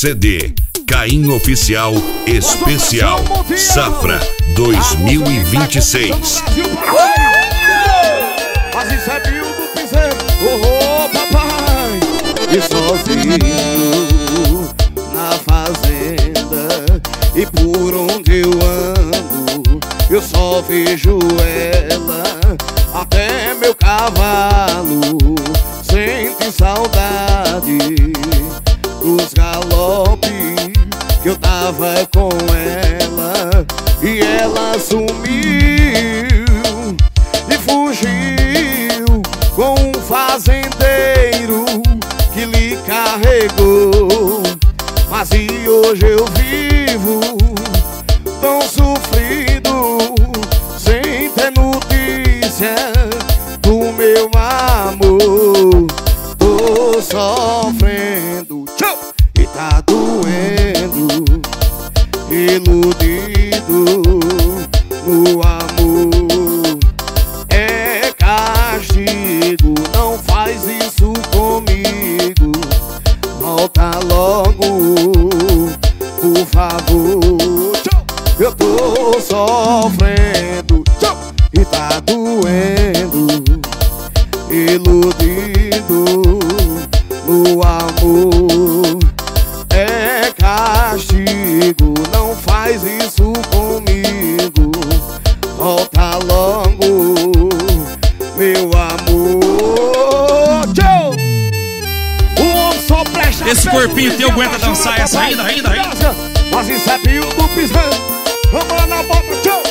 CD Caim Oficial Especial Safra 2026. Mas isso é do piseiro, oh papai. E sozinho na fazenda, e por onde eu ando eu só vejo ela. Até meu cavalo sente saudade dos galopes que eu tava com ela. E ela sumiu e fugiu com um fazendeiro que lhe carregou. Mas e hoje eu vivo tão sofrido, sem ter notícia do meu amor. Tô sofrendo e tá doendo, iludido no amor. É castigo, não faz isso comigo. Volta logo, por favor. Eu tô sofrendo e tá doendo, iludido no amor. É castigo, não faz isso comigo. Volta logo, meu amor. Tchau! O homem só presta. Esse corpinho teu aguenta dançar essa ainda. Mas isso é do piseiro. Vamos lá na boca, tchau!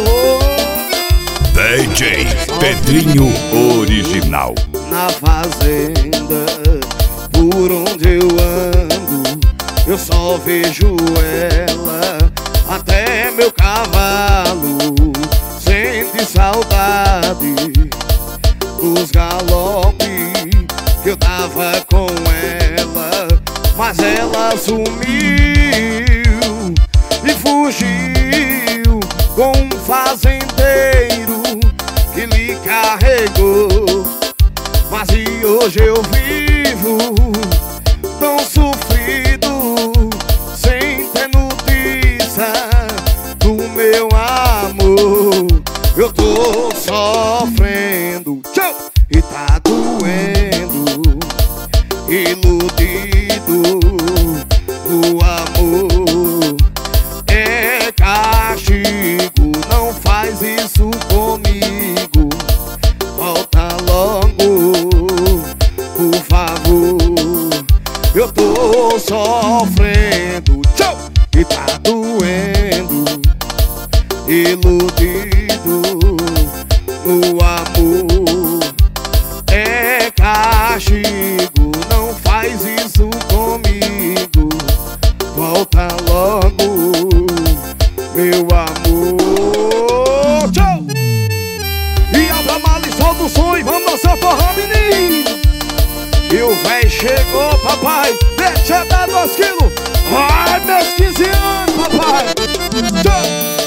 DJ Pedrinho Original. Na fazenda, por onde eu ando, eu só vejo ela. Até meu cavalo sente saudade dos galopes que eu tava com ela. Mas ela sumiu e fugiu com um fazendeiro que lhe carregou. Mas e hoje eu vivo tão sofrido, sem ter notícia do meu amor. Eu tô sofrendo e tá doendo, iludido no amor. É castigo, não faz isso comigo. Volta logo, por favor. Eu tô sofrendo e tá doendo, iludido no amor. É castigo, não faz isso comigo. Volta logo, meu amor. Tchau! E abra a maldição do sonho, vamos dançar forró, menino. E o véi chegou, papai. Deixa dar 2 quilos. Ai, meus 15 anos, papai. Tchau!